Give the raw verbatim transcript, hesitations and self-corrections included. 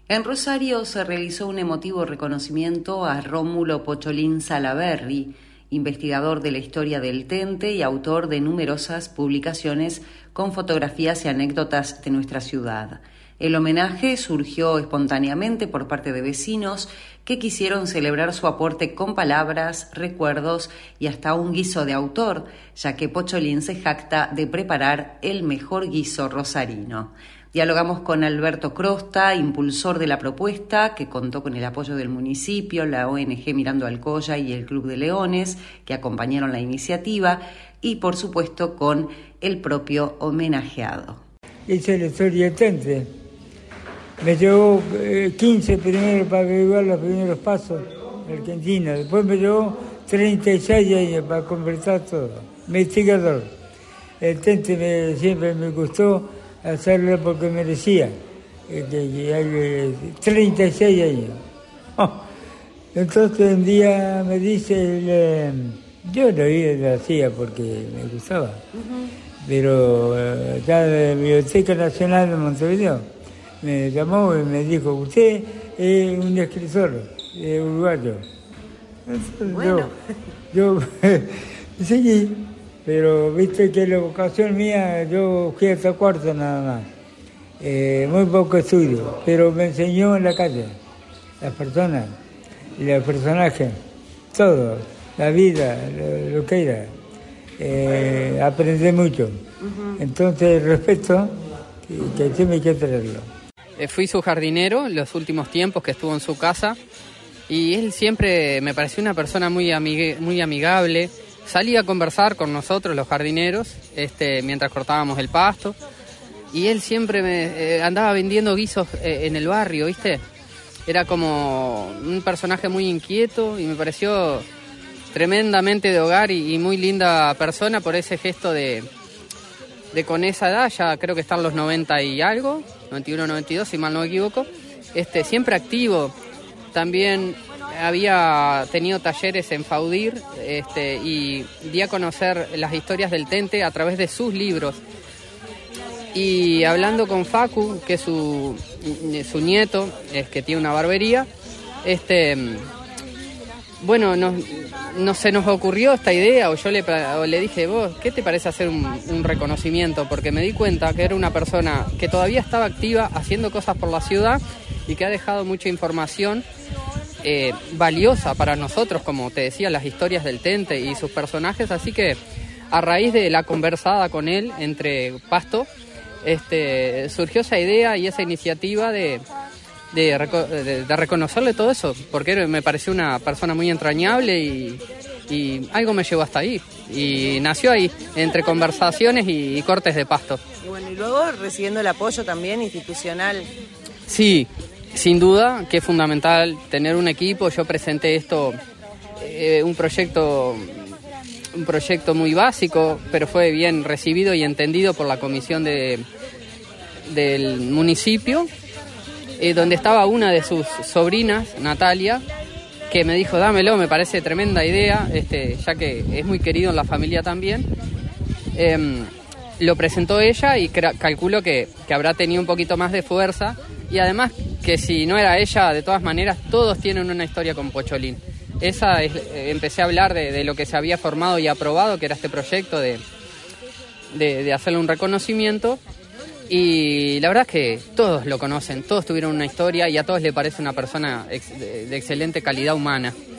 En Rosario se realizó un emotivo reconocimiento a Rómulo Pocholín Salaberry, investigador de la historia del Tente y autor de numerosas publicaciones con fotografías y anécdotas de nuestra ciudad. El homenaje surgió espontáneamente por parte de vecinos que quisieron celebrar su aporte con palabras, recuerdos y hasta un guiso de autor, ya que Pocholín se jacta de preparar el mejor guiso rosarino. Dialogamos con Alberto Crosta, impulsor de la propuesta, que contó con el apoyo del municipio, la O N G Mirando Alcoya y el Club de Leones, que acompañaron la iniciativa, y por supuesto con el propio homenajeado. Hice la historia del Tente. Me llevó eh, quince primero para averiguar los primeros pasos de Argentina. Después me llevó treinta y seis años para completar todo. Investigador. El Tente me, siempre me gustó hacerlo porque merecía. Eh, que, que hay eh, treinta y seis años. Oh. Entonces un día me dice, el, eh, yo lo, lo hacía porque me gustaba, uh-huh. pero eh, ya de la Biblioteca Nacional de Montevideo me llamó y me dijo, usted es un escritor eh, uruguayo. Entonces, bueno. Yo, yo seguí, pero viste que la vocación mía, yo fui hasta cuarto nada más. Eh, muy poco estudio, pero me enseñó en la calle, las personas, los personajes, todo, la vida, lo, lo que era. Eh, aprendí mucho. Uh-huh. Entonces, respeto, que, que tiene que traerlo. Fui su jardinero los últimos tiempos que estuvo en su casa y él siempre me pareció una persona muy, amigue, muy amigable. Salía a conversar con nosotros, los jardineros, este, mientras cortábamos el pasto. Y él siempre me eh, andaba vendiendo guisos eh, en el barrio, ¿viste? Era como un personaje muy inquieto y me pareció tremendamente de hogar y, y muy linda persona por ese gesto de, de con esa edad, ya creo que están los noventa y algo, noventa y uno, noventa y dos, si mal no me equivoco, este, siempre activo. También había tenido talleres en Faudir este, y di a conocer las historias del Tente a través de sus libros. Y hablando con Facu, que es su, su nieto, es que tiene una barbería, este, bueno, nos, no se nos ocurrió esta idea, o yo le, o le dije, vos, ¿qué te parece hacer un, un reconocimiento? Porque me di cuenta que era una persona que todavía estaba activa, haciendo cosas por la ciudad y que ha dejado mucha información eh, valiosa para nosotros, como te decía, las historias del Tente y sus personajes. Así que a raíz de la conversada con él entre Pasto, Este, surgió esa idea y esa iniciativa de, de, de, de reconocerle todo eso, porque me pareció una persona muy entrañable y, y algo me llevó hasta ahí. Y nació ahí, entre conversaciones y, y cortes de pasto. Y bueno, y luego recibiendo el apoyo también institucional. Sí, sin duda que es fundamental tener un equipo. Yo presenté esto, eh, un proyecto... un proyecto muy básico, pero fue bien recibido y entendido por la comisión de, del municipio, eh, donde estaba una de sus sobrinas, Natalia, que me dijo, dámelo, me parece tremenda idea, este, ya que es muy querido en la familia también. Eh, lo presentó ella y cra- calculo que, que habrá tenido un poquito más de fuerza, y además que si no era ella, de todas maneras, todos tienen una historia con Pocholín. Esa es, eh, empecé a hablar de, de lo que se había formado y aprobado, que era este proyecto de, de, de hacerle un reconocimiento, y la verdad es que todos lo conocen, todos tuvieron una historia y a todos les parece una persona ex, de, de excelente calidad humana.